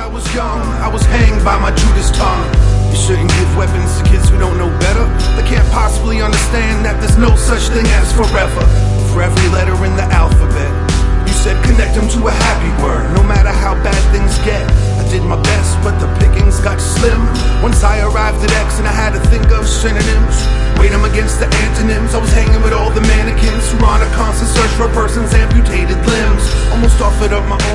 I was young, I was hanged by my Judas tongue. You shouldn't give weapons to kids who don't know better. They can't possibly understand that there's no such thing as forever. For every letter in the alphabet, you said connect them to a happy word, no matter how bad things get. I did my best, but the pickings got slim. Once I arrived at X and I had to think of synonyms, weigh them against the antonyms. I was hanging with all the mannequins who were on a constant search for a person's amputated limbs. Almost offered up my